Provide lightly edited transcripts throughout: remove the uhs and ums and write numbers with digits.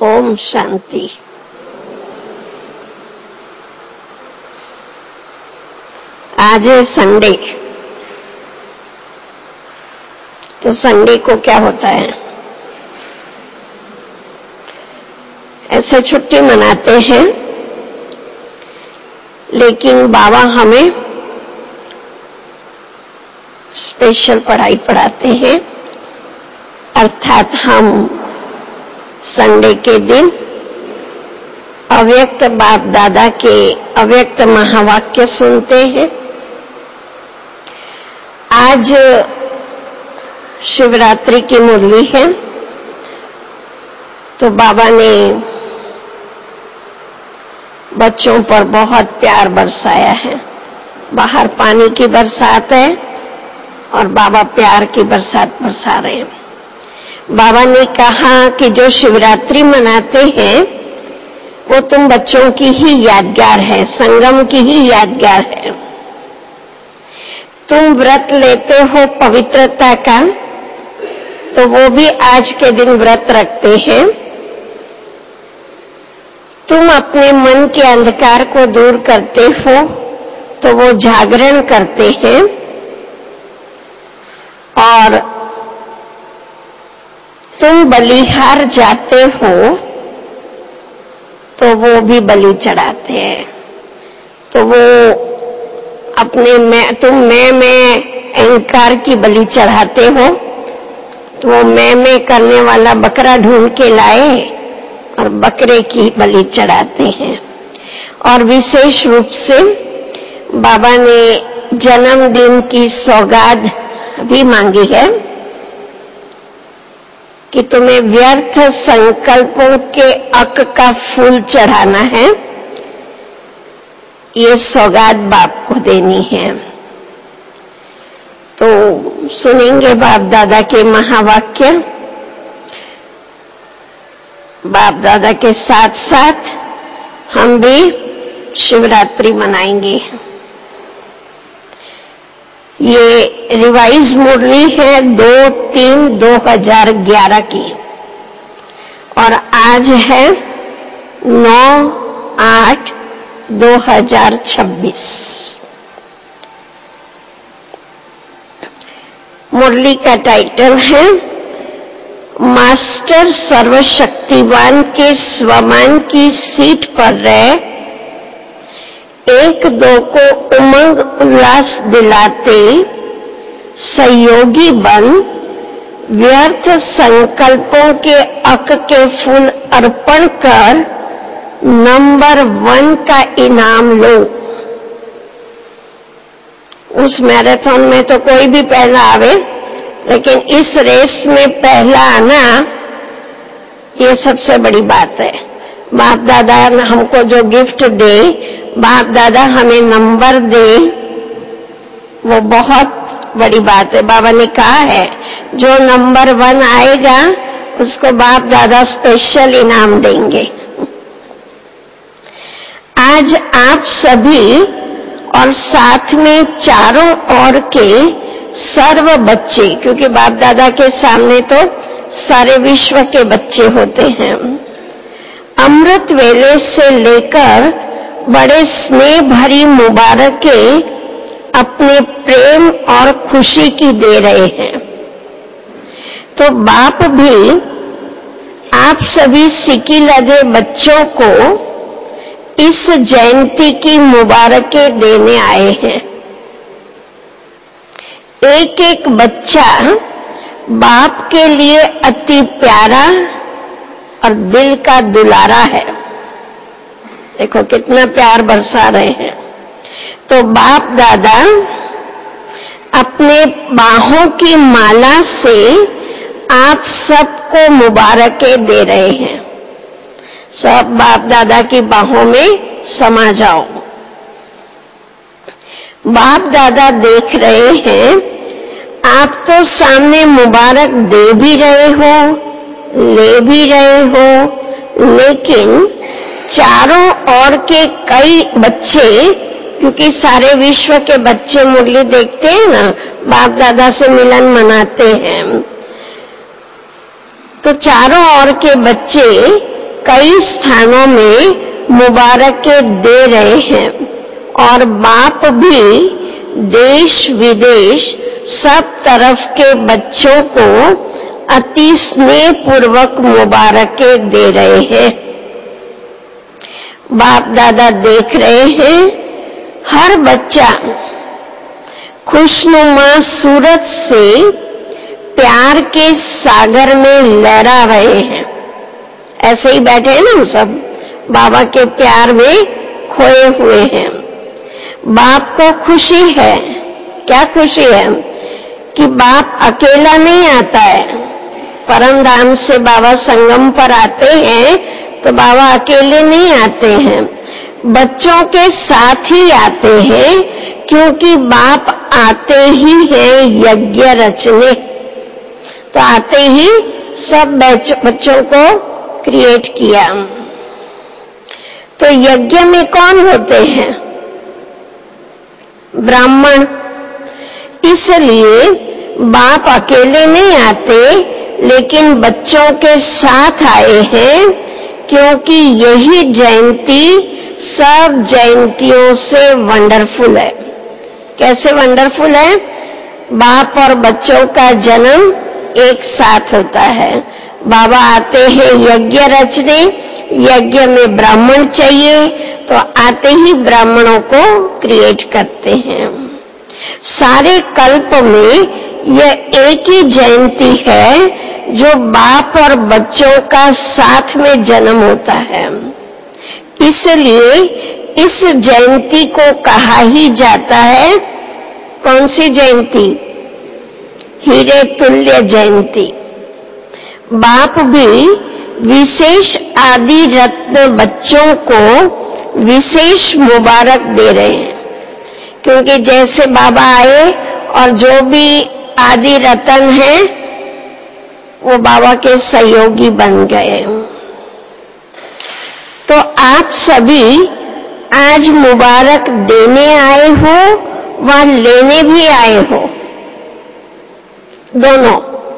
ओम शांति। आज है संडे। तो संडे को क्या होता है, ऐसे छुट्टी मनाते हैं, लेकिन बाबा हमें स्पेशल पढ़ाई पढ़ाते हैं। अर्थात हम संडे के दिन अव्यक्त बाप दादा के अव्यक्त महावाक्य सुनते हैं। आज शिवरात्रि की मुरली है, तो बाबा ने बच्चों पर बहुत प्यार बरसाया है। बाहर पानी की बरसात है और बाबा प्यार की बरसात बरसा रहे हैं। बाबा ने कहा कि जो शिवरात्रि मनाते हैं वो तुम बच्चों की ही यादगार है, संगम की ही यादगार है। तुम व्रत लेते हो पवित्रता का, तो वो भी आज के दिन व्रत रखते हैं। तुम अपने मन के अंधकार को दूर करते हो, तो वो जागरण करते हैं। और तुम बलिहार जाते हो, तो वो भी बलि चढ़ाते हैं। तो वो अपने तुम मैं अहंकार की बलि चढ़ाते हो, तो वो मैं करने वाला बकरा ढूंढ के लाए और बकरे की बलि चढ़ाते हैं। और विशेष रूप से बाबा ने जन्मदिन की सौगात भी मांगी है कि तुम्हें व्यर्थ संकल्पों के अक का फूल चढ़ाना है। ये सौगात बाप को देनी है। तो सुनेंगे बाप दादा के महावाक्य। बाप दादा के साथ साथ हम भी शिवरात्रि मनाएंगे। ये रिवाइज मुरली है 2/3/2011 की, और आज है 9/8/2026। मुरली का टाइटल है मास्टर सर्वशक्तिवान के स्वमान की सीट पर रह, एक दो को उमंग उल्लास दिलाते, सहयोगी बन, व्यर्थ संकल्पों के अक के फूल अर्पण कर नंबर 1 का इनाम लो। उस मैराथन में तो कोई भी पहला आवे, लेकिन इस रेस में पहला आना ये सबसे बड़ी बात है। बाप दादा हमको जो गिफ्ट दे, बाप दादा हमें नंबर दे, वो बहुत बड़ी बात है। बाबा ने कहा है जो नंबर 1 आएगा उसको बाप दादा स्पेशल इनाम देंगे। आज आप सभी और साथ में चारों ओर के सर्व बच्चे, क्योंकि बाप दादा के सामने तो सारे विश्व के बच्चे होते हैं, अमृत वेले से लेकर बड़े स्नेह भरी मुबारकें अपने प्रेम और खुशी की दे रहे हैं। तो बाप भी आप सभी सिकी लगे बच्चों को इस जयंती की मुबारकें देने आए हैं। एक एक बच्चा बाप के लिए अति प्यारा और दिल का दुलारा है। देखो कितना प्यार बरसा रहे हैं। तो बाप दादा अपने बाहों की माला से आप सबको मुबारकें दे रहे हैं। सब बाप दादा की बाहों में समा जाओ। बाप दादा देख रहे हैं, आप तो सामने मुबारक दे भी रहे हो, ले भी रहे हो, लेकिन चारों ओर के कई बच्चे, क्योंकि सारे विश्व के बच्चे मुरली देखते हैं ना, बाप दादा से मिलन मनाते हैं, तो चारों ओर के बच्चे कई स्थानों में मुबारकें दे रहे हैं और बाप भी देश विदेश सब तरफ के बच्चों को अति स्नेह पूर्वक मुबारकें दे रहे हैं। बाप दादा देख रहे हैं हर बच्चा खुशनुमा सूरत से प्यार के सागर में लहरा रहे हैं। ऐसे ही बैठे हैं ना हम सब, बाबा के प्यार में खोए हुए हैं। बाप को खुशी है, क्या खुशी है कि बाप अकेला नहीं आता है। परम धाम से बाबा संगम पर आते हैं तो बाबा अकेले नहीं आते हैं, बच्चों के साथ ही आते हैं, क्योंकि बाप आते ही हैं यज्ञ रचने। तो आते ही सब बच्चों को क्रिएट किया। तो यज्ञ में कौन होते हैं? ब्राह्मण। इसलिए बाप अकेले नहीं आते, लेकिन बच्चों के साथ आए हैं, क्योंकि यही जयंती सब जयंतियों से वंडरफुल है। कैसे वंडरफुल है? बाप और बच्चों का जन्म एक साथ होता है। बाबा आते हैं यज्ञ रचने, यज्ञ में ब्राह्मण चाहिए तो आते ही ब्राह्मणों को क्रिएट करते हैं। सारे कल्प में यह एक ही जयंती है जो बाप और बच्चों का साथ में जन्म होता है। इसलिए इस जयंती को कहा ही जाता है, कौन सी जयंती? हीरे तुल्य जयंती। बाप भी विशेष आदि रत्न बच्चों को विशेष मुबारक दे रहे हैं, क्योंकि जैसे बाबा आए और जो भी आदि रतन हैं वो बाबा के सहयोगी बन गए। तो आप सभी आज मुबारक देने आए हो व लेने भी आए हो, दोनों।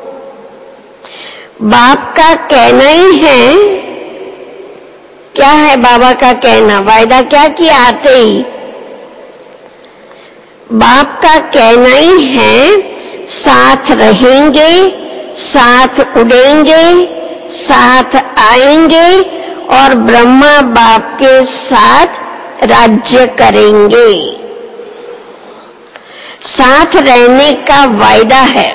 बाप का कहना ही है, क्या है बाबा का कहना? वायदा क्या किया आते ही? बाप का कहना ही है साथ रहेंगे, साथ उड़ेंगे, साथ आएंगे और ब्रह्मा बाप के साथ राज्य करेंगे। साथ रहने का वायदा है।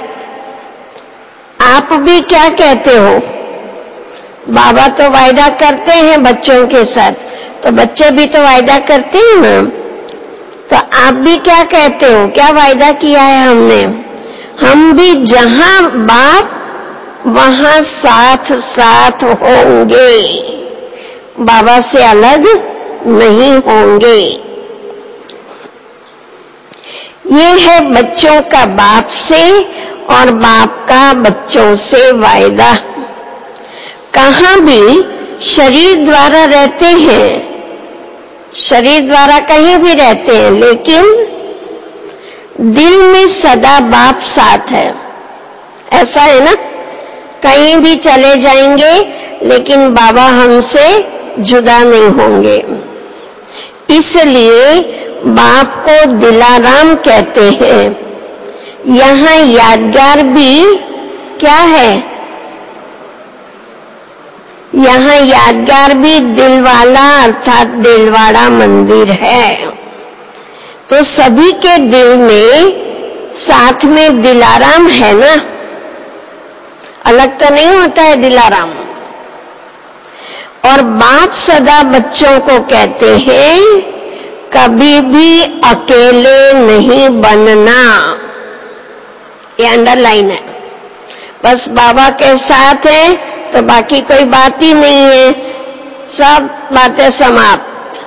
आप भी क्या कहते हो? बाबा तो वायदा करते हैं बच्चों के साथ, तो बच्चे भी तो वायदा करते हैं ना। तो आप भी क्या कहते हो? क्या वायदा किया है हमने? हम भी जहां बाप वहां साथ साथ होंगे, बाबा से अलग नहीं होंगे। ये है बच्चों का बाप से और बाप का बच्चों से वायदा। कहां भी शरीर द्वारा रहते हैं, शरीर द्वारा कहीं भी रहते हैं, लेकिन दिल में सदा बाप साथ है। ऐसा है ना? कहीं भी चले जाएंगे लेकिन बाबा हमसे जुदा नहीं होंगे। इसलिए बाप को दिलाराम कहते हैं। यहाँ यादगार भी क्या है? यहाँ यादगार भी दिलवाला अर्थात दिलवाड़ा मंदिर है। तो सभी के दिल में साथ में दिलाराम है ना, अलग तो नहीं होता है दिलाराम। और बाप सदा बच्चों को कहते हैं कभी भी अकेले नहीं बनना। ये अंडरलाइन है। बस बाबा के साथ है तो बाकी कोई बात ही नहीं है, सब बातें समाप्त।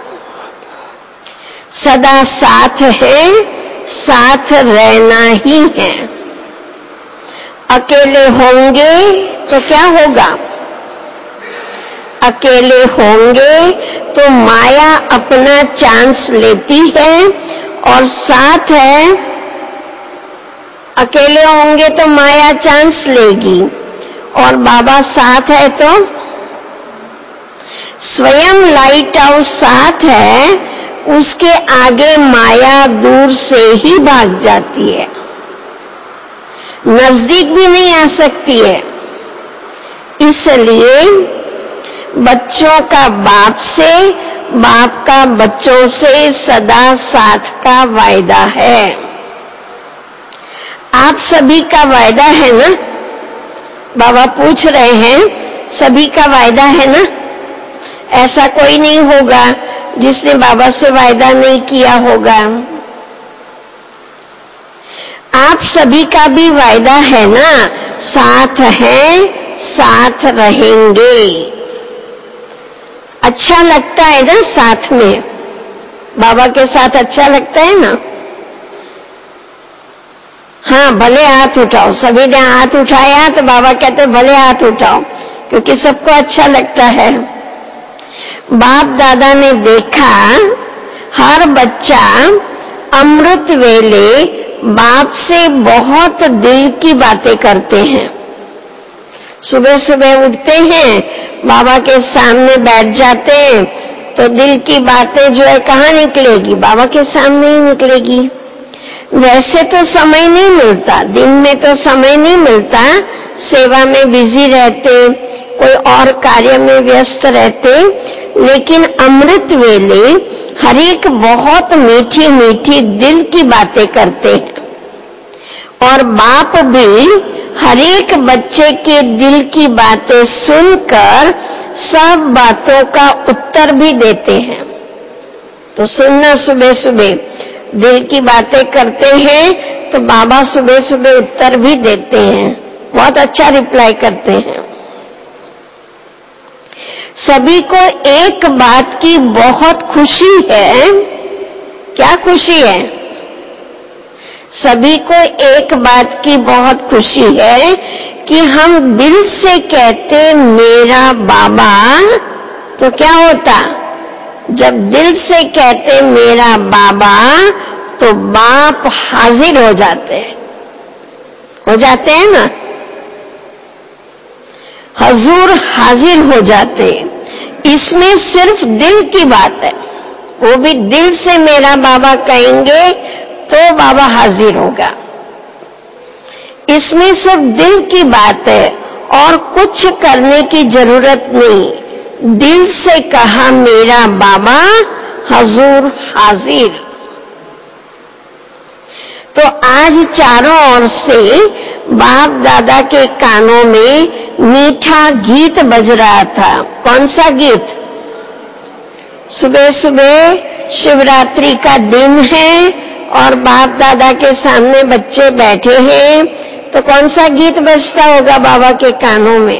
सदा साथ है, साथ रहना ही है। अकेले होंगे तो क्या होगा? अकेले होंगे तो माया अपना चांस लेती है, और साथ है, अकेले होंगे तो माया चांस लेगी, और बाबा साथ है तो स्वयं लाइट हाउस साथ है, उसके आगे माया दूर से ही भाग जाती है, नजदीक भी नहीं आ सकती है। इसलिए बच्चों का बाप से, बाप का बच्चों से सदा साथ का वायदा है। आप सभी का वायदा है ना? बाबा पूछ रहे हैं, सभी का वायदा है ना? ऐसा कोई नहीं होगा जिसने बाबा से वायदा नहीं किया होगा। आप सभी का भी वायदा है ना, साथ हैं, साथ रहेंगे। अच्छा लगता है ना साथ में, बाबा के साथ अच्छा लगता है ना? हाँ, भले हाथ उठाओ। सभी ने हाथ उठाया तो बाबा कहते भले हाथ उठाओ, क्योंकि सबको अच्छा लगता है। बाप दादा ने देखा हर बच्चा अमृत वेले बाप से बहुत दिल की बातें करते हैं। सुबह सुबह उठते हैं, बाबा के सामने बैठ जाते हैं, तो दिल की बातें जो है कहाँ निकलेगी? बाबा के सामने ही निकलेगी। वैसे तो समय नहीं मिलता, दिन में तो समय नहीं मिलता, सेवा में बिजी रहते, कोई और कार्य में व्यस्त रहते, लेकिन अमृत वेले हर एक बहुत मीठी मीठी दिल की बातें करते हैं। और बाप भी हर एक बच्चे के दिल की बातें सुनकर सब बातों का उत्तर भी देते हैं। तो सुनना, सुबह सुबह दिल की बातें करते हैं तो बाबा सुबह सुबह उत्तर भी देते हैं, बहुत अच्छा रिप्लाई करते हैं। सभी को एक बात की बहुत खुशी है। क्या खुशी है? सभी को एक बात की बहुत खुशी है कि हम दिल से कहते मेरा बाबा, तो क्या होता? जब दिल से कहते मेरा बाबा तो बाप हाजिर हो जाते हैं ना, हजूर हाजिर हो जाते। इसमें सिर्फ दिल की बात है, वो भी दिल से मेरा बाबा कहेंगे तो बाबा हाजिर होगा। इसमें सिर्फ दिल की बात है और कुछ करने की जरूरत नहीं। दिल से कहा मेरा बाबा, हजूर हाजिर। तो आज चारों ओर से बाप दादा के कानों में मीठा गीत बज रहा था। कौन सा गीत? सुबह सुबह शिवरात्रि का दिन है और बाप दादा के सामने बच्चे बैठे हैं, तो कौन सा गीत बजता होगा बाबा के कानों में?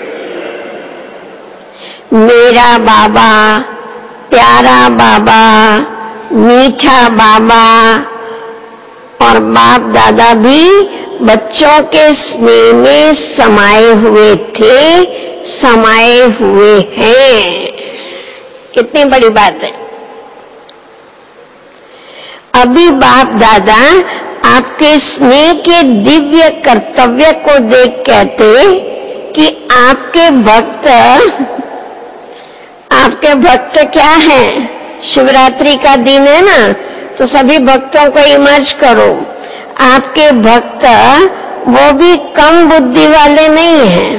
मेरा बाबा, प्यारा बाबा, मीठा बाबा। और बाप दादा भी बच्चों के स्नेह में समाये हुए थे, समाये हुए हैं। कितनी बड़ी बात है। अभी बाप दादा आपके स्नेह के दिव्य कर्तव्य को देख कहते कि आपके भक्त क्या हैं? शिवरात्रि का दिन है ना, तो सभी भक्तों को इमर्ज करो। आपके भक्त वो भी कम बुद्धि वाले नहीं हैं।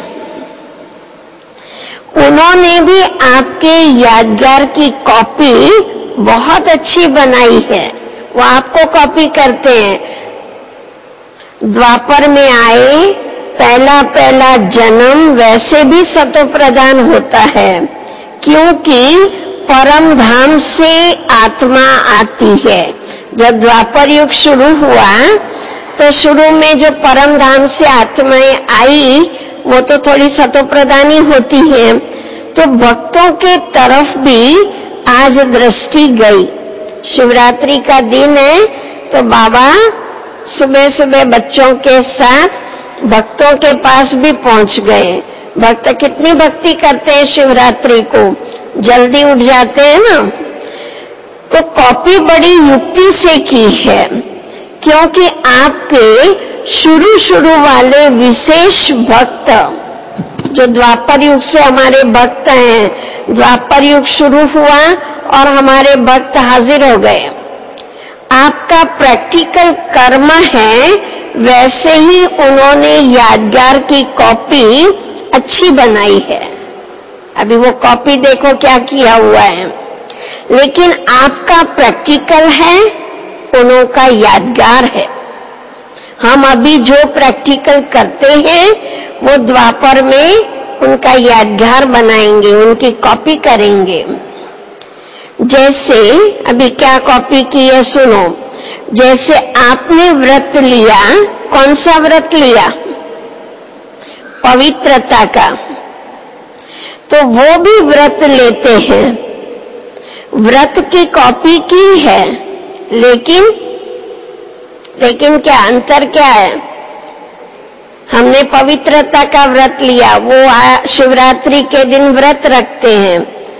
उन्होंने भी आपके यादगार की कॉपी बहुत अच्छी बनाई है, वो आपको कॉपी करते हैं। द्वापर में आए, पहला पहला जन्म वैसे भी सतो प्रदान होता है, क्योंकि परम धाम से आत्मा आती है। जब द्वापर युग शुरू हुआ तो शुरू में जो परम धाम से आत्माएं आई वो तो थोड़ी सतो प्रदानी होती है, तो भक्तों के तरफ भी आज दृष्टि गई। शिवरात्रि का दिन है तो बाबा सुबह सुबह बच्चों के साथ भक्तों के पास भी पहुंच गए। भक्त कितनी भक्ति करते हैं शिवरात्रि को, जल्दी उठ जाते हैं ना। तो कॉपी बड़ी युक्ति से की है, क्योंकि आपके शुरू वाले विशेष भक्त जो द्वापर युग से हमारे भक्त हैं, द्वापर युग शुरू हुआ और हमारे भक्त हाजिर हो गए। आपका प्रैक्टिकल कर्म है, वैसे ही उन्होंने यादगार की कॉपी अच्छी बनाई है। अभी वो कॉपी देखो क्या किया हुआ है, लेकिन आपका प्रैक्टिकल है, उन्हों का यादगार है। हम अभी जो प्रैक्टिकल करते हैं वो द्वापर में उनका यादगार बनाएंगे, उनकी कॉपी करेंगे। जैसे अभी क्या कॉपी की है सुनो। जैसे आपने व्रत लिया, कौन सा व्रत लिया? पवित्रता का। तो वो भी व्रत लेते हैं, व्रत की कॉपी की है, लेकिन क्या अंतर क्या है? हमने पवित्रता का व्रत लिया, वो शिवरात्रि के दिन व्रत रखते हैं,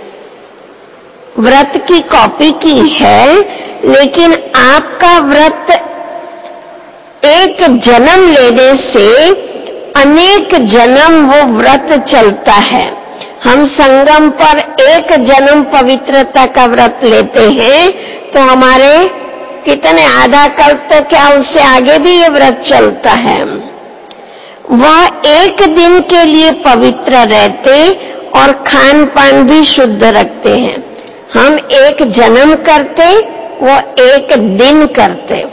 व्रत की कॉपी की है, लेकिन आपका व्रत एक जन्म लेने से अनेक जन्म वो व्रत चलता है। हम संगम पर एक जन्म पवित्रता का व्रत लेते हैं तो हमारे कितने आधा कल्प तो क्या उससे आगे भी ये व्रत चलता है। वह एक दिन के लिए पवित्र रहते और खान पान भी शुद्ध रखते हैं। हम एक जन्म करते, वो एक दिन करते।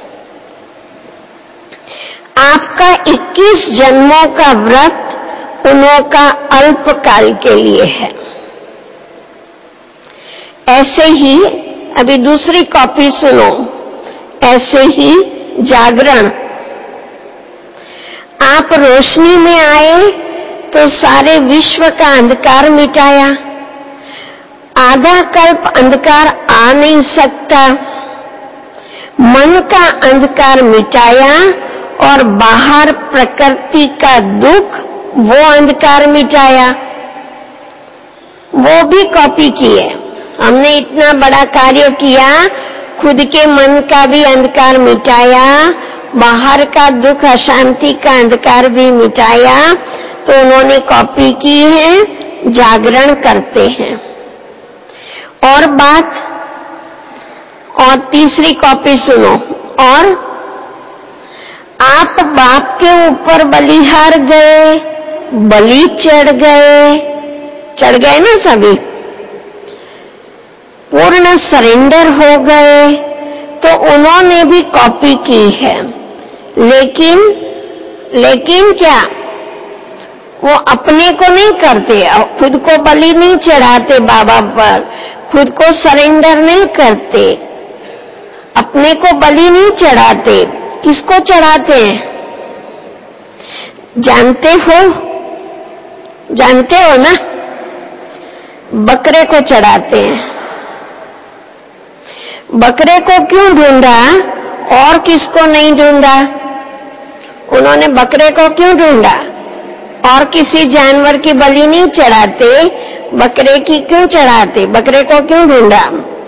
आपका 21 जन्मों का व्रत उन्हों का अल्पकाल के लिए है। ऐसे ही अभी दूसरी कॉपी सुनो। ऐसे ही जागरण, आप रोशनी में आए तो सारे विश्व का अंधकार मिटाया। आधा कल्प अंधकार आ नहीं सकता, मन का अंधकार मिटाया और बाहर प्रकृति का दुख, वो अंधकार मिटाया। वो भी कॉपी किए। हमने इतना बड़ा कार्य किया, खुद के मन का भी अंधकार मिटाया, बाहर का दुख अशांति का अंधकार भी मिटाया, तो उन्होंने कॉपी की है, जागरण करते हैं। और बात, और तीसरी कॉपी सुनो। और आप बाप के ऊपर बलिहार गए, बलि चढ़ गए ना सभी, पूर्ण सरेंडर हो गए, तो उन्होंने भी कॉपी की है। लेकिन क्या वो अपने को नहीं करते, खुद को बलि नहीं चढ़ाते बाबा पर, खुद को सरेंडर नहीं करते, अपने को बलि नहीं चढ़ाते। किसको चढ़ाते हैं? जानते हो ना? बकरे को चढ़ाते हैं। बकरे को क्यों ढूंढा और किसको नहीं ढूंढा? उन्होंने बकरे को क्यों ढूंढा? और किसी जानवर की बलि नहीं चढ़ाते, बकरे की क्यों चढ़ाते? बकरे को क्यों ढूंढा?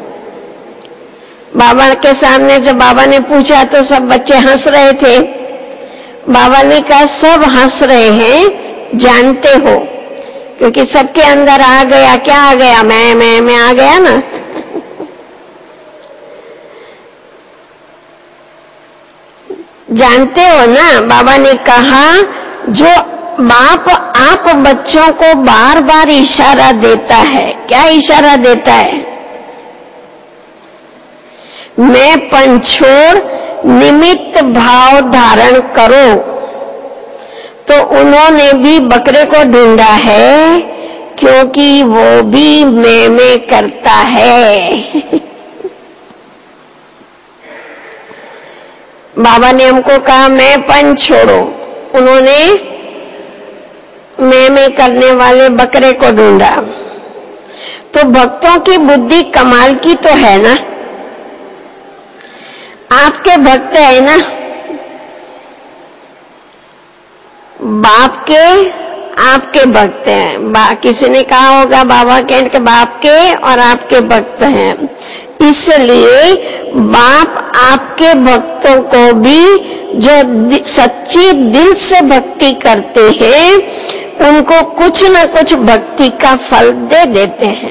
बाबा के सामने जब बाबा ने पूछा तो सब बच्चे हंस रहे थे। बाबा ने कहा सब हंस रहे हैं, जानते हो, क्योंकि सबके अंदर आ गया, क्या आ गया? मैं आ गया ना। जानते हो ना? बाबा ने कहा जो बाप आप बच्चों को बार बार इशारा देता है, क्या इशारा देता है? मैं पन छोड़ निमित्त भाव धारण करो। तो उन्होंने भी बकरे को ढूंढा है, क्योंकि वो भी मैं करता है। बाबा ने हमको कहा मैं पन छोड़ो, उन्होंने मैं करने वाले बकरे को ढूंढा। तो भक्तों की बुद्धि कमाल की तो है ना? आपके भक्त है ना, बाप के आपके भक्त हैं। किसी ने कहा होगा बाबा के बाप के और आपके भक्त हैं, इसलिए बाप आपके भक्तों को भी जो सच्ची दिल से भक्ति करते हैं उनको कुछ न कुछ भक्ति का फल दे देते हैं।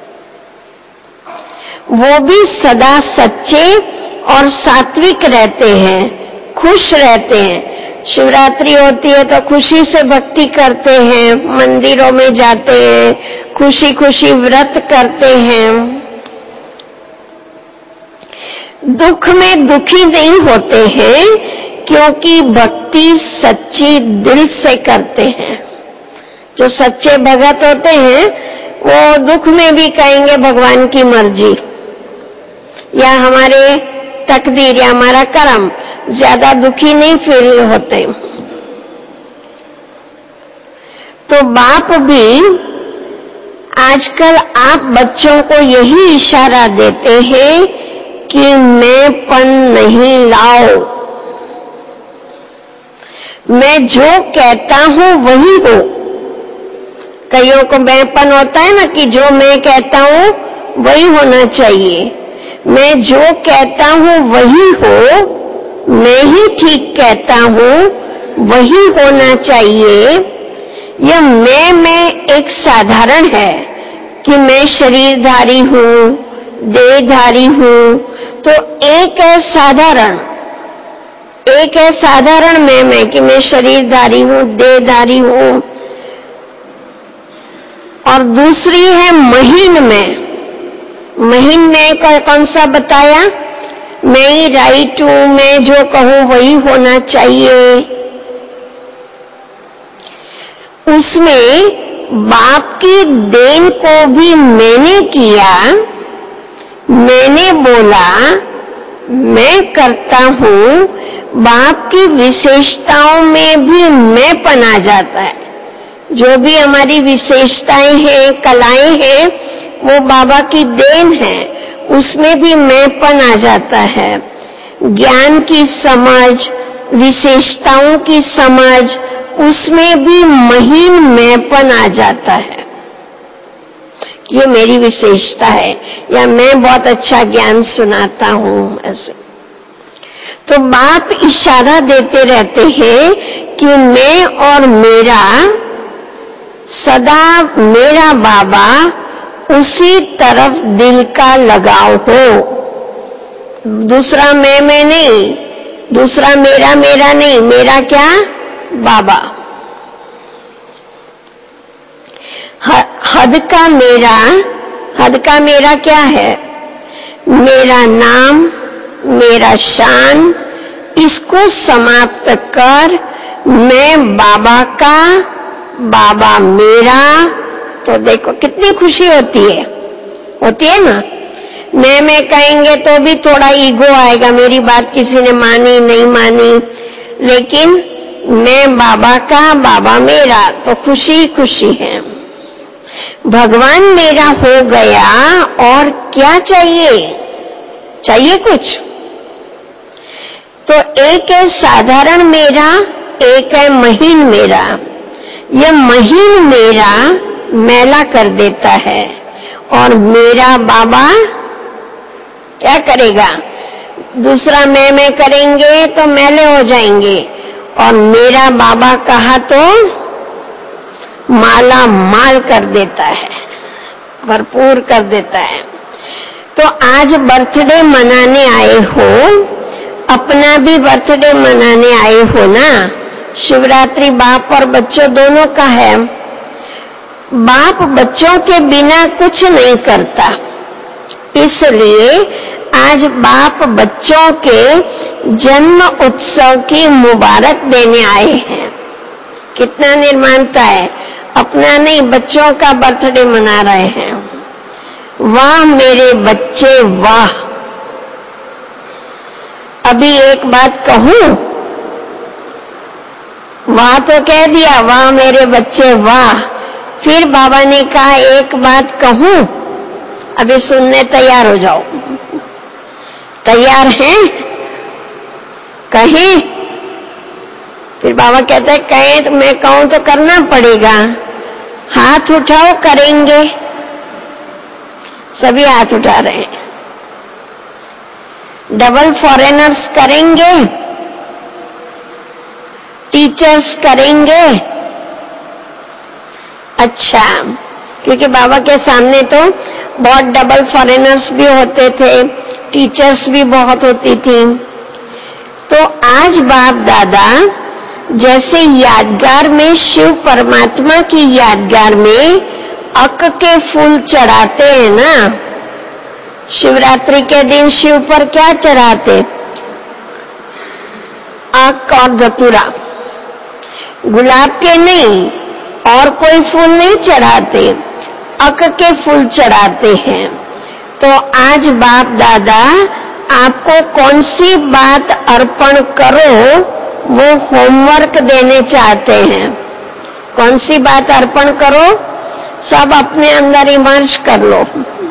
वो भी सदा सच्चे और सात्विक रहते हैं, खुश रहते हैं। शिवरात्रि होती है तो खुशी से भक्ति करते हैं, मंदिरों में जाते हैं, खुशी खुशी व्रत करते हैं। दुख में दुखी नहीं होते हैं, क्योंकि भक्ति सच्ची दिल से करते हैं। जो सच्चे भगत होते हैं वो दुख में भी कहेंगे भगवान की मर्जी या हमारे तकदीर या हमारा कर्म, ज्यादा दुखी नहीं फील होते। तो बाप भी आजकल आप बच्चों को यही इशारा देते हैं कि मैंपन नहीं लाओ, मैं जो कहता हूं वही हो। कईयों को मैंपन होता है ना कि जो मैं कहता हूं वही होना चाहिए। मैं जो कहता हूं वही हो, मैं ही ठीक कहता हूं वही होना चाहिए। यह मैं एक साधारण है कि मैं शरीरधारी हूं, देहधारी हूं, तो एक है साधारण मैं कि मैं शरीरधारी हूं, देहधारी हूं, और दूसरी है महीन मैं। महीन मैं का कौन सा बताया? मैं ही राइट हूं, मैं जो कहूं वही होना चाहिए। उसमें बाप की देन को भी मैंने किया, मैंने बोला, मैं करता हूं। बाप की विशेषताओं में भी मैंपन आ जाता है। जो भी हमारी विशेषताएं हैं, कलाएं हैं, वो बाबा की देन है, उसमें भी मैंपन आ जाता है। ज्ञान की समझ, विशेषताओं की समझ, उसमें भी महीन मैंपन आ जाता है। ये मेरी विशेषता है या मैं बहुत अच्छा ज्ञान सुनाता हूं, ऐसे। तो बाप इशारा देते रहते हैं कि मैं और मेरा, सदा मेरा बाबा, उसी तरफ दिल का लगाव हो। दूसरा मैं नहीं, दूसरा मेरा नहीं, मेरा क्या? बाबा। हद का मेरा क्या है? मेरा नाम, मेरा शान, इसको समाप्त कर मैं बाबा का, बाबा मेरा। तो देखो कितनी खुशी होती है ना। मैं कहेंगे तो भी थोड़ा ईगो आएगा, मेरी बात किसी ने मानी नहीं मानी, लेकिन मैं बाबा का, बाबा मेरा, तो खुशी खुशी है। भगवान मेरा हो गया और क्या चाहिए कुछ? तो एक है साधारण मेरा, एक है महीन मेरा। यह महीन मेरा मैला कर देता है और मेरा बाबा क्या करेगा? दूसरा मैं करेंगे तो मैले हो जाएंगे, और मेरा बाबा कहा तो माला माल कर देता है, भरपूर कर देता है। तो आज बर्थडे मनाने आए हो, अपना भी बर्थडे मनाने आए हो ना। शिवरात्रि बाप और बच्चों दोनों का है। बाप बच्चों के बिना कुछ नहीं करता, इसलिए आज बाप बच्चों के जन्म उत्सव की मुबारक देने आए हैं। कितना निर्माणता है, अपना नहीं बच्चों का बर्थडे मना रहे हैं। वाह मेरे बच्चे वाह। अभी एक बात कहूं, वाह तो कह दिया, वाह मेरे बच्चे वाह। फिर बाबा ने कहा एक बात कहूं, अभी सुनने तैयार हो जाओ। तैयार हैं? कहें? फिर बाबा कहते हैं कहें तो मैं कहूं तो करना पड़ेगा। हाथ उठाओ, करेंगे। सभी हाथ उठा रहे हैं। डबल फॉरेनर्स करेंगे, टीचर्स करेंगे, अच्छा, क्योंकि बाबा के सामने तो बहुत डबल फॉरेनर्स भी होते थे, टीचर्स भी बहुत होती थी। तो आज बाप दादा जैसे यादगार में शिव परमात्मा की यादगार में अक के फूल चढ़ाते हैं ना, शिवरात्रि के दिन शिव पर क्या चढ़ाते? अक और धतूरा, गुलाब के नहीं और कोई फूल नहीं चढ़ाते, अक के फूल चढ़ाते हैं। तो आज बाप दादा आपको कौन सी बात अर्पण करो वो होमवर्क देने चाहते हैं। कौन सी बात अर्पण करो? सब अपने अंदर इमर्ज कर लो।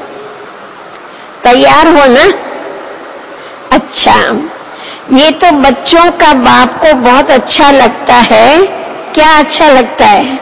तैयार हो ना? अच्छा, ये तो बच्चों का बाप को बहुत अच्छा लगता है। क्या अच्छा लगता है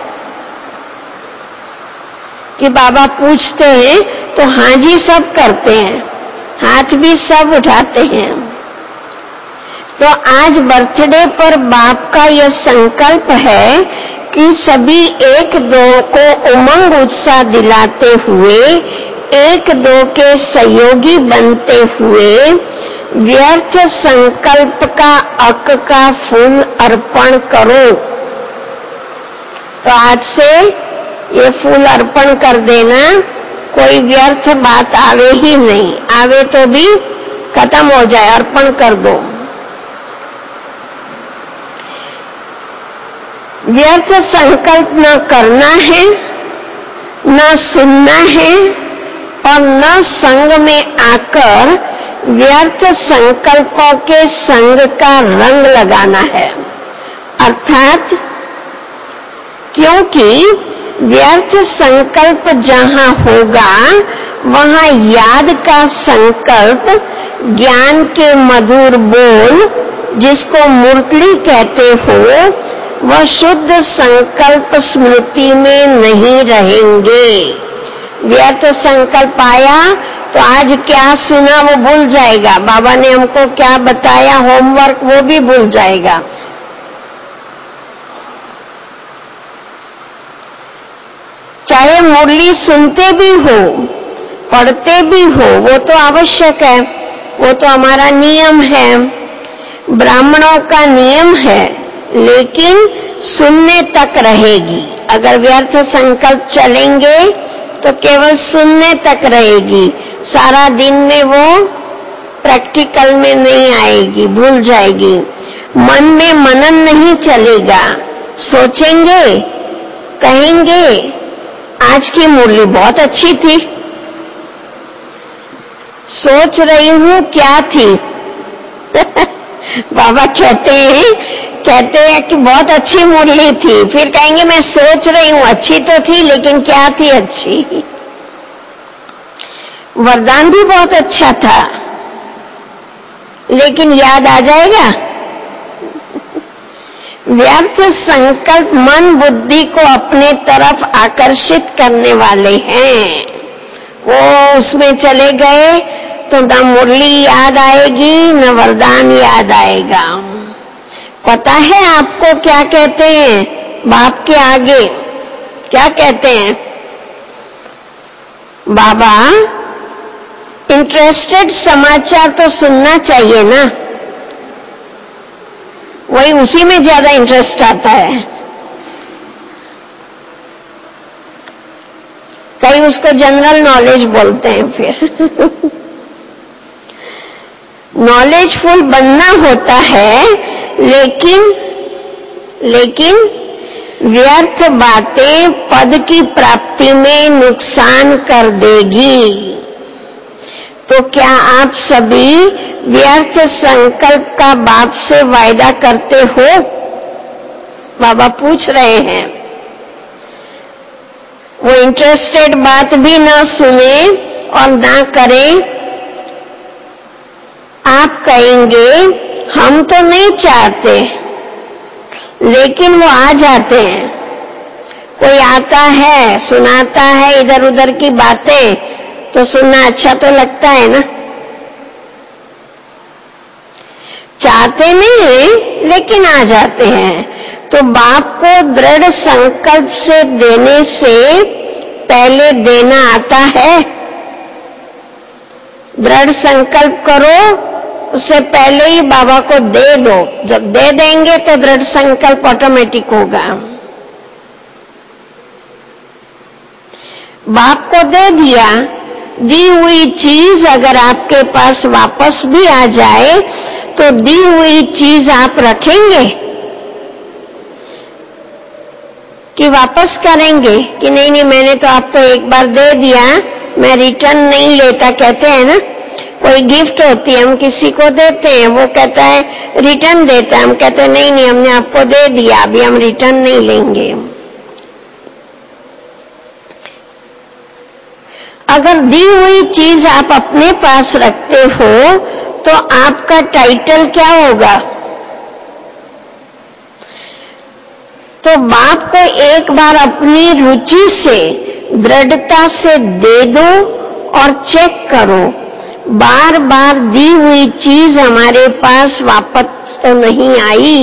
कि बाबा पूछते हैं तो हाँ जी सब करते हैं, हाथ भी सब उठाते हैं। तो आज बर्थडे पर बाप का यह संकल्प है कि सभी एक दो को उमंग उत्साह दिलाते हुए, एक दो के सहयोगी बनते हुए व्यर्थ संकल्प का अक का फूल अर्पण करो। तो आज से ये फूल अर्पण कर देना, कोई व्यर्थ बात आवे ही नहीं, आवे तो भी खत्म हो जाए, अर्पण कर दो। व्यर्थ संकल्प न करना है, न सुनना है और न संग में आकर व्यर्थ संकल्पों के संग का रंग लगाना है। अर्थात क्योंकि व्यर्थ संकल्प जहां होगा वहां याद का संकल्प, ज्ञान के मधुर बोल जिसको मुरली कहते हो, वह शुद्ध संकल्प स्मृति में नहीं रहेंगे। व्यर्थ संकल्प आया तो आज क्या सुना वो भूल जाएगा, बाबा ने हमको क्या बताया होमवर्क वो भी भूल जाएगा। चाहे मुरली सुनते भी हो, पढ़ते भी हो, वो तो आवश्यक है, वो तो हमारा नियम है, ब्राह्मणों का नियम है, लेकिन सुनने तक रहेगी। अगर व्यर्थ संकल्प चलेंगे तो केवल सुनने तक रहेगी, सारा दिन में वो प्रैक्टिकल में नहीं आएगी, भूल जाएगी। मन में मनन नहीं चलेगा, सोचेंगे, कहेंगे आज की मुरली बहुत अच्छी थी, सोच रही हूं क्या थी बाबा कहते हैं कि बहुत अच्छी मुरली थी, फिर कहेंगे मैं सोच रही हूं अच्छी तो थी लेकिन क्या थी अच्छी। वरदान भी बहुत अच्छा था लेकिन याद आ जाएगा। व्यर्थ संकल्प मन बुद्धि को अपने तरफ आकर्षित करने वाले हैं। वो उसमें चले गए तो न मुरली याद आएगी न वरदान याद आएगा। पता है आपको क्या कहते हैं बाप के आगे? क्या कहते हैं? बाबा इंटरेस्टेड समाचार तो सुनना चाहिए ना, वही उसी में ज्यादा इंटरेस्ट आता है। कई उसको जनरल नॉलेज बोलते हैं। फिर नॉलेजफुल बनना होता है, लेकिन व्यर्थ बातें पद की प्राप्ति में नुकसान कर देगी। तो क्या आप सभी व्यर्थ संकल्प का बाप से वायदा करते हो? बाबा पूछ रहे हैं। वो इंटरेस्टेड बात भी ना सुने और ना करें। आप कहेंगे हम तो नहीं चाहते, लेकिन वो आ जाते हैं। कोई आता है, सुनाता है इधर उधर की बातें, तो सुनना अच्छा तो लगता है ना। चाहते नहीं लेकिन आ जाते हैं। तो बाप को दृढ़ संकल्प से देने से पहले देना आता है। दृढ़ संकल्प करो, उससे पहले ही बाबा को दे दो। जब दे देंगे तो दृढ़ संकल्प ऑटोमेटिक होगा। बाप को दे दिया, दी हुई चीज अगर आपके पास वापस भी आ जाए तो दी हुई चीज आप रखेंगे कि वापस करेंगे कि नहीं नहीं मैंने तो आपको एक बार दे दिया, मैं रिटर्न नहीं लेता। कहते हैं ना, कोई गिफ्ट होती है हम किसी को देते हैं, वो कहता है रिटर्न देता है, हम कहते हैं नहीं नहीं हमने आपको दे दिया, अभी हम रिटर्न नहीं लेंगे। अगर दी हुई चीज आप अपने पास रखते हो तो आपका टाइटल क्या होगा? तो बाप को एक बार अपनी रुचि से दृढ़ता से दे दो और चेक करो, बार बार दी हुई चीज हमारे पास वापस तो नहीं आई।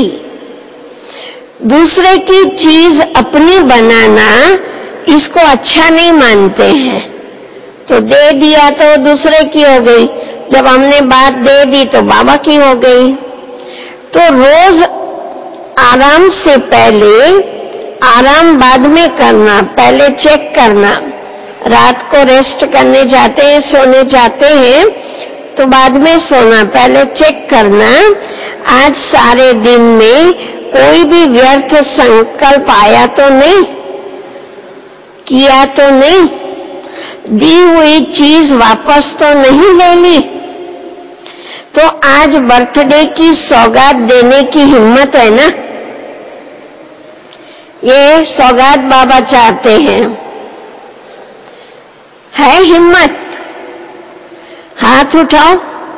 दूसरे की चीज अपनी बनाना इसको अच्छा नहीं मानते हैं, तो दे दिया तो दूसरे की हो गई, जब हमने बात दे दी तो बाबा की हो गई। तो रोज आराम से पहले, आराम बाद में करना, पहले चेक करना। रात को रेस्ट करने जाते हैं, सोने जाते हैं तो बाद में सोना, पहले चेक करना आज सारे दिन में कोई भी व्यर्थ संकल्प आया तो नहीं, किया तो नहीं, दी हुई चीज वापस तो नहीं ले ली। तो आज बर्थडे की सौगात देने की हिम्मत है ना, ये सौगात बाबा चाहते हैं, है हिम्मत? हाथ उठाओ,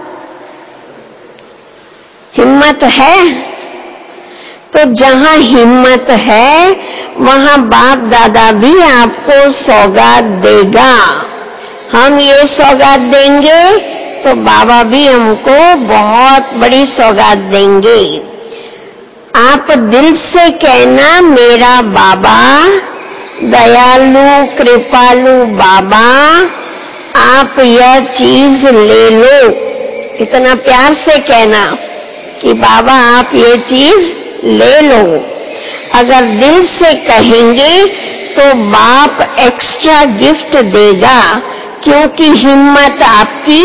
हिम्मत है? तो जहां हिम्मत है वहां बाप दादा भी आपको सौगात देगा। हम ये सौगात देंगे तो बाबा भी हमको बहुत बड़ी सौगात देंगे। आप दिल से कहना, मेरा बाबा दयालु कृपालु बाबा, आप यह चीज ले लो। इतना प्यार से कहना कि बाबा आप ये चीज ले लो। अगर दिल से कहेंगे तो बाप एक्स्ट्रा गिफ्ट देगा, क्योंकि हिम्मत आपकी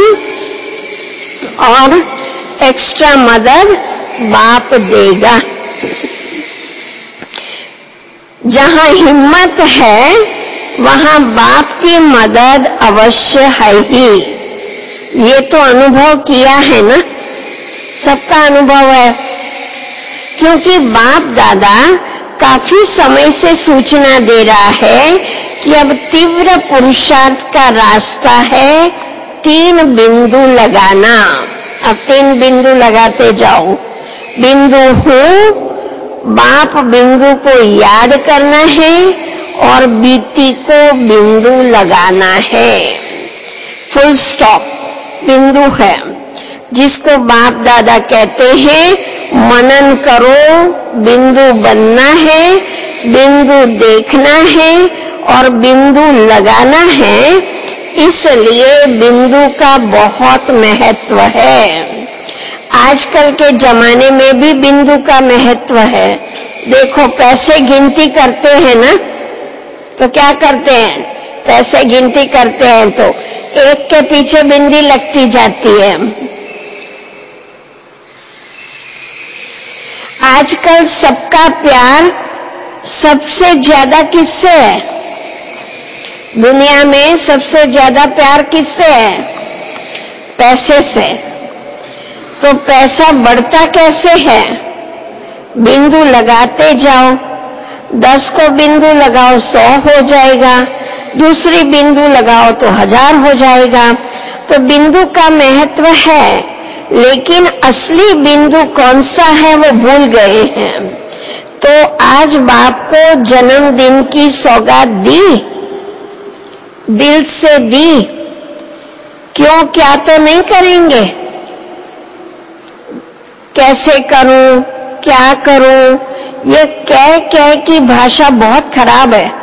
और एक्स्ट्रा मदद बाप देगा। जहां हिम्मत है वहां बाप की मदद अवश्य है ही। ये तो अनुभव किया है ना, सबका अनुभव है, क्योंकि बाप दादा काफी समय से सूचना दे रहा है कि अब तीव्र पुरुषार्थ का रास्ता है 3 बिंदु लगाना। अब 3 बिंदु लगाते जाओ। बिंदु हूँ, बाप बिंदु को याद करना है और बीती को बिंदु लगाना है। फुल स्टॉप बिंदु है, जिसको बाप दादा कहते हैं मनन करो, बिंदु बनना है, बिंदु देखना है और बिंदु लगाना है। इसलिए बिंदु का बहुत महत्व है। आजकल के जमाने में भी बिंदु का महत्व है। देखो पैसे गिनती करते हैं ना, तो क्या करते हैं? पैसे गिनती करते हैं तो एक के पीछे बिंदी लगती जाती है। आजकल सबका प्यार सबसे ज्यादा किससे है? दुनिया में सबसे ज्यादा प्यार किससे है? पैसे से। तो पैसा बढ़ता कैसे है? बिंदु लगाते जाओ, 10 को बिंदु लगाओ 100 हो जाएगा, दूसरी बिंदु लगाओ तो 1000 हो जाएगा। तो बिंदु का महत्व है, लेकिन असली बिंदु कौन सा है वो भूल गए हैं। तो आज बाप को जन्मदिन की सौगात दी, दिल से दी, क्यों क्या तो नहीं करेंगे? कैसे करूं, क्या करूं, ये कह कह की भाषा बहुत खराब है।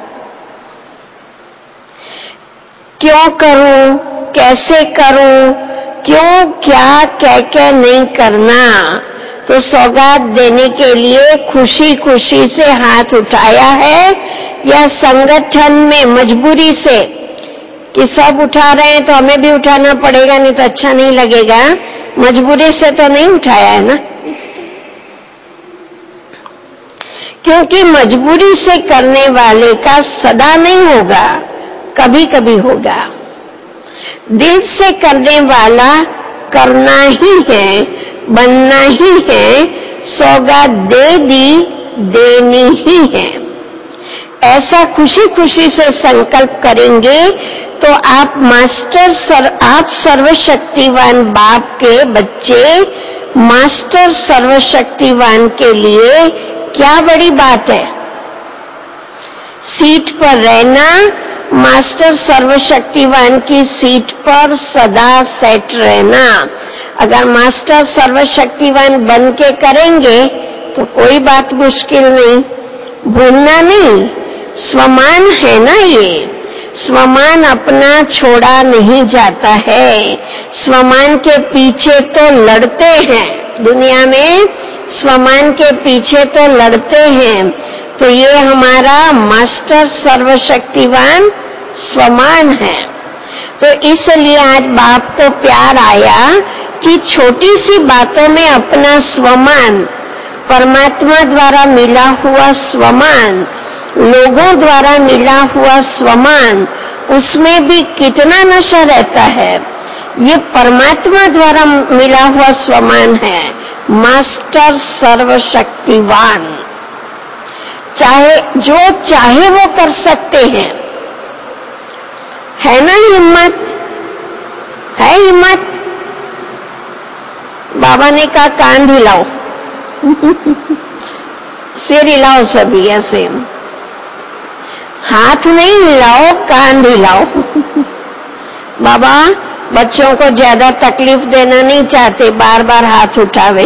क्यों करूं, कैसे करूं, क्यों, क्या कह के नहीं करना। तो सौगात देने के लिए खुशी खुशी से हाथ उठाया है या संगठन में मजबूरी से कि सब उठा रहे हैं तो हमें भी उठाना पड़ेगा, नहीं तो अच्छा नहीं लगेगा, मजबूरी से तो नहीं उठाया है ना। क्योंकि मजबूरी से करने वाले का सदा नहीं होगा, कभी कभी होगा। दिल से करने वाला करना ही है, बनना ही है, सौगात दे दी, देनी ही है। ऐसा खुशी खुशी से संकल्प करेंगे तो आप आप सर्वशक्तिवान बाप के बच्चे मास्टर सर्वशक्तिवान के लिए क्या बड़ी बात है। सीट पर रहना, मास्टर सर्वशक्तिवान की सीट पर सदा सेट रहना। अगर मास्टर सर्वशक्तिवान बन के करेंगे तो कोई बात मुश्किल नहीं, भूलना नहीं। स्वमान है ना, ये स्वमान अपना छोड़ा नहीं जाता है। स्वमान के पीछे तो लड़ते हैं, दुनिया में स्वमान के पीछे तो लड़ते हैं। तो ये हमारा मास्टर सर्वशक्तिवान स्वमान है। तो इसलिए आज बाप को प्यार आया कि छोटी सी बातों में अपना स्वमान, परमात्मा द्वारा मिला हुआ स्वमान, लोगों द्वारा मिला हुआ स्वमान, उसमें भी कितना नशा रहता है। ये परमात्मा द्वारा मिला हुआ स्वमान है, मास्टर सर्वशक्तिवान। चाहे जो चाहे वो कर सकते हैं, है ना हिम्मत, है हिम्मत। बाबा ने कहा कान हिलाओ, सिर हिलाओ, सभी ऐसे, हाथ नहीं हिलाओ, कान हिलाओ। बाबा बच्चों को ज्यादा तकलीफ देना नहीं चाहते, बार बार हाथ उठावे।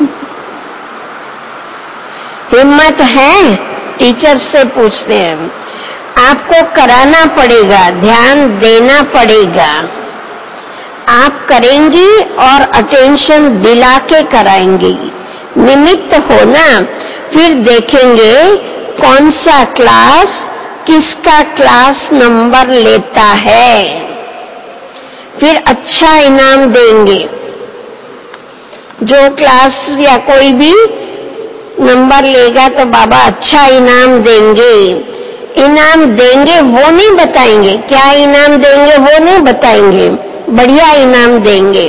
हिम्मत है, टीचर से पूछते हैं। आपको कराना पड़ेगा, ध्यान देना पड़ेगा। आप करेंगी और अटेंशन दिला के कराएंगी, निमित्त होना। फिर देखेंगे कौन सा क्लास किसका क्लास नंबर लेता है, फिर अच्छा इनाम देंगे। जो क्लास या कोई भी नंबर लेगा तो बाबा अच्छा इनाम देंगे। इनाम देंगे वो नहीं बताएंगे, क्या इनाम देंगे वो नहीं बताएंगे, बढ़िया इनाम देंगे।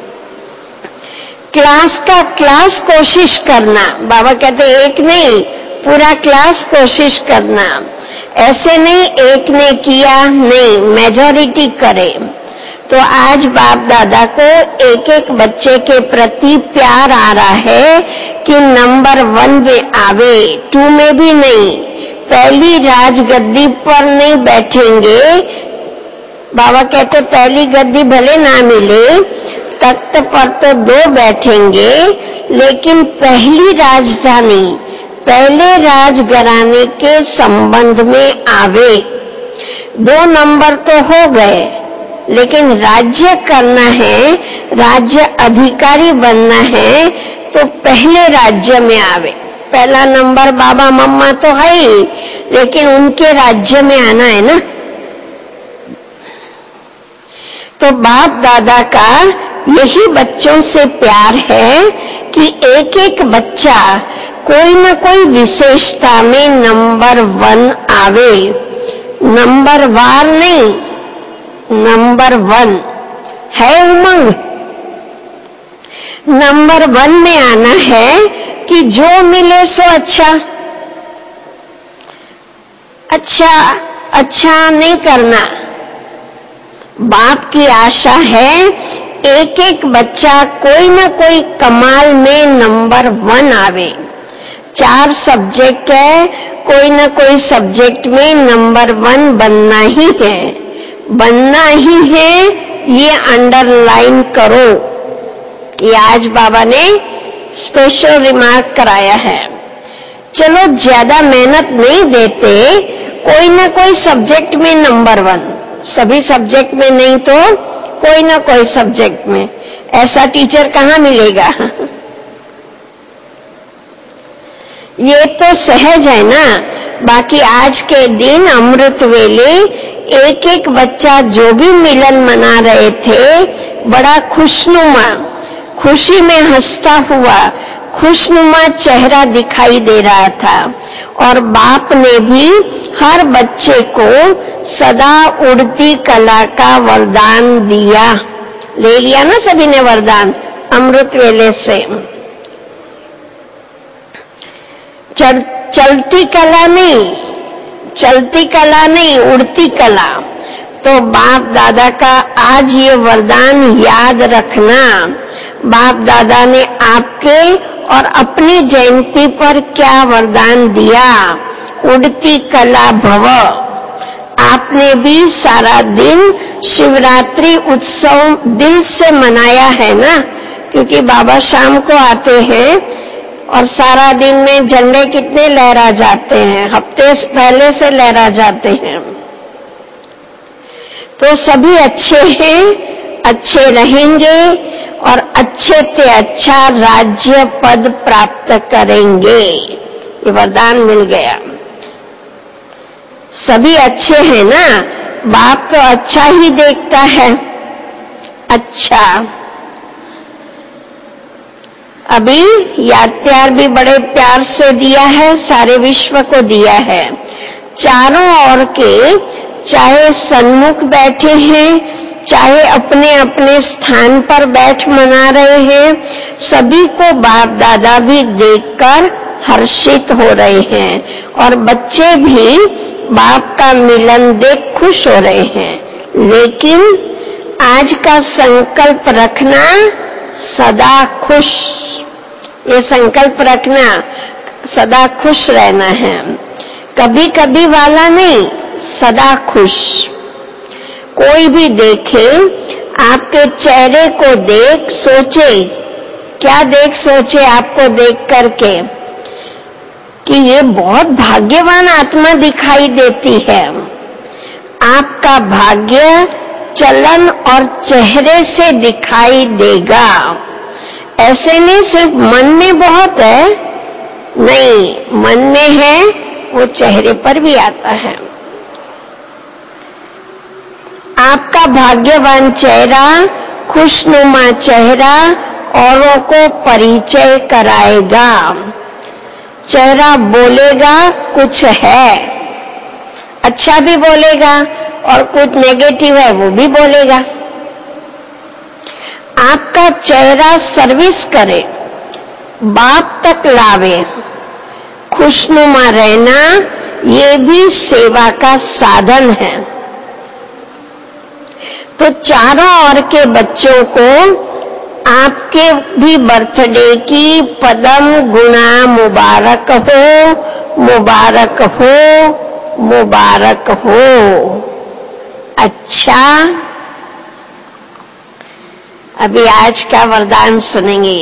क्लास का क्लास कोशिश करना, बाबा कहते एक नहीं, पूरा क्लास कोशिश करना। ऐसे नहीं एक ने किया, नहीं, मेजॉरिटी करे। तो आज बाप दादा को एक एक बच्चे के प्रति प्यार आ रहा है कि नंबर 1 में आवे, 2 में भी नहीं। पहली राजगद्दी पर नहीं बैठेंगे। बाबा कहते पहली गद्दी भले ना मिले, तख्त पर तो 2 बैठेंगे, लेकिन पहली राजधानी, पहले राजघराने के संबंध में आवे। 2 नंबर तो हो गए, लेकिन राज्य करना है, राज्य अधिकारी बनना है, तो पहले राज्य में आवे। पहला नंबर बाबा मम्मा तो है ही, लेकिन उनके राज्य में आना है ना। तो बाप दादा का यही बच्चों से प्यार है कि एक एक बच्चा कोई न कोई विशेषता में नंबर 1 आवे। नंबर वार नहीं, नंबर 1 है उमंग। नंबर 1 में आना है कि जो मिले सो अच्छा, अच्छा अच्छा नहीं करना। बाप की आशा है एक एक बच्चा कोई न कोई कमाल में नंबर 1 आवे। 4 सब्जेक्ट है, कोई न कोई सब्जेक्ट में नंबर 1 बनना ही है, बनना ही है। ये अंडरलाइन करो, ये आज बाबा ने स्पेशल रिमार्क कराया है। चलो ज्यादा मेहनत नहीं देते, कोई ना कोई सब्जेक्ट में नंबर 1, सभी सब्जेक्ट में नहीं तो कोई ना कोई सब्जेक्ट में, ऐसा टीचर कहाँ मिलेगा? ये तो सहज है ना। बाकी आज के दिन अमृत वेले एक एक बच्चा जो भी मिलन मना रहे थे, बड़ा खुशनुमा, खुशी में हंसता हुआ खुशनुमा चेहरा दिखाई दे रहा था। और बाप ने भी हर बच्चे को सदा उड़ती कला का वरदान दिया। ले लिया ना सभी ने वरदान अमृत वेले से। चलती कला नहीं, चलती कला नहीं, उड़ती कला। तो बाप दादा का आज ये वरदान याद रखना। बाप दादा ने आपके और अपनी जयंती पर क्या वरदान दिया? उड़ती कला भव। आपने भी सारा दिन शिवरात्रि उत्सव दिल से मनाया है ना, क्योंकि बाबा शाम को आते हैं और सारा दिन में झंडे कितने लहरा जाते हैं, हफ्ते पहले से लहरा जाते हैं। तो सभी अच्छे हैं, अच्छे रहेंगे और अच्छे से अच्छा राज्य पद प्राप्त करेंगे। ये वरदान मिल गया। सभी अच्छे हैं ना, बाप तो अच्छा ही देखता है। अच्छा, अभी याद प्यार भी बड़े प्यार से दिया है, सारे विश्व को दिया है। चारों ओर के चाहे सन्मुख बैठे हैं, चाहे अपने अपने स्थान पर बैठ मना रहे हैं, सभी को बाप दादा भी देखकर हर्षित हो रहे हैं और बच्चे भी बाप का मिलन देख खुश हो रहे हैं। लेकिन आज का संकल्प रखना, सदा खुश। ये संकल्प रखना, सदा खुश रहना है, कभी कभी वाला नहीं, सदा खुश। कोई भी देखे, आपके चेहरे को देख सोचे, क्या देख सोचे आपको देख करके कि ये बहुत भाग्यवान आत्मा दिखाई देती है। आपका भाग्य चलन और चेहरे से दिखाई देगा। ऐसे नहीं सिर्फ मन में बहुत है, नहीं, मन में है वो चेहरे पर भी आता है। आपका भाग्यवान चेहरा, खुशनुमा चेहरा औरों को परिचय कराएगा। चेहरा बोलेगा कुछ है, अच्छा भी बोलेगा और कुछ नेगेटिव है वो भी बोलेगा। आपका चेहरा सर्विस करे, बाप तक लावे। खुशनुमा रहना ये भी सेवा का साधन है। तो चारों ओर के बच्चों को आपके भी बर्थडे की पदम गुणा मुबारक हो, मुबारक हो, मुबारक हो। अच्छा, अभी आज का वरदान सुनेंगे।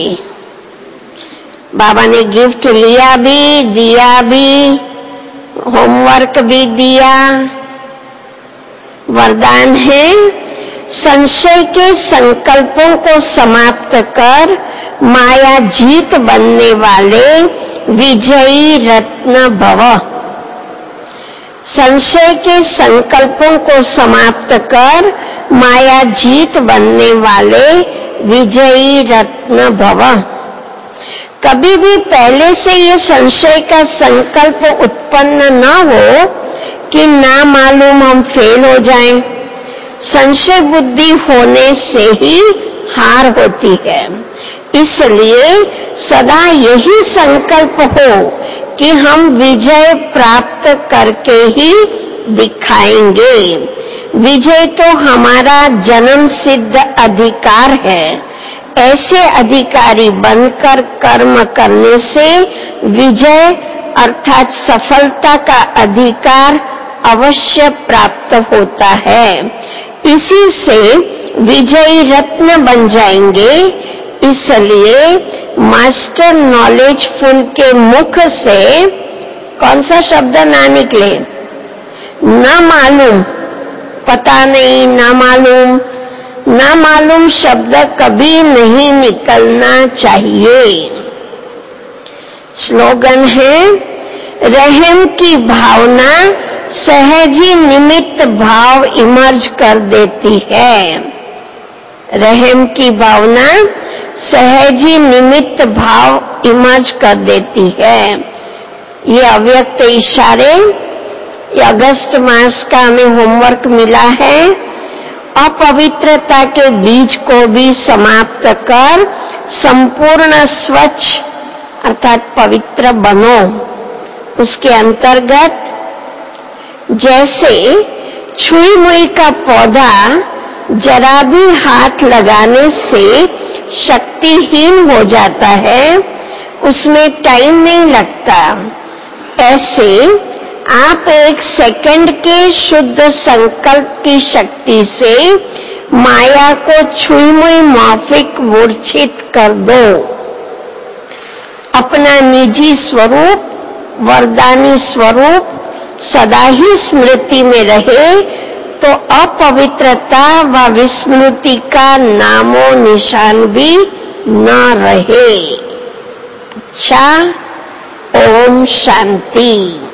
बाबा ने गिफ्ट लिया भी, दिया भी, होमवर्क भी दिया। वरदान है, संशय के संकल्पों को समाप्त कर माया जीत बनने वाले विजयी रत्न भव। संशय के संकल्पों को समाप्त कर माया जीत बनने वाले विजयी रत्न भव। कभी भी पहले से ये संशय का संकल्प उत्पन्न न हो कि ना मालूम हम फेल हो जाएं। संशय बुद्धि होने से ही हार होती है। इसलिए सदा यही संकल्प हो कि हम विजय प्राप्त करके ही दिखाएंगे। विजय तो हमारा जन्म सिद्ध अधिकार है। ऐसे अधिकारी बनकर कर्म करने से विजय अर्थात सफलता का अधिकार अवश्य प्राप्त होता है। इसी से विजयी रत्न बन जाएंगे। इसलिए मास्टर नॉलेजफुल के मुख से कौन सा शब्द ना निकले? ना मालूम, पता नहीं, ना मालूम। ना मालूम शब्द कभी नहीं निकलना चाहिए। स्लोगन है, रहम की भावना सहज ही निमित्त भाव इमर्ज कर देती है। रहम की भावना सहज ही निमित्त भाव इमर्ज कर देती है। ये अव्यक्त इशारे, ये अगस्त मास का हमें होमवर्क मिला है। अपवित्रता के बीज को भी समाप्त कर संपूर्ण स्वच्छ अर्थात पवित्र बनो। उसके अंतर्गत जैसे छुई मुई का पौधा जरा भी हाथ लगाने से शक्तिहीन हो जाता है, उसमें टाइम नहीं लगता, ऐसे आप एक सेकंड के शुद्ध संकल्प की शक्ति से माया को छुई मुई माफिक मूर्छित कर दो। अपना निजी स्वरूप, वरदानी स्वरूप सदा ही स्मृति में रहे तो अपवित्रता व विस्मृति का नामो निशान भी न रहे। अच्छा, ओम शांति।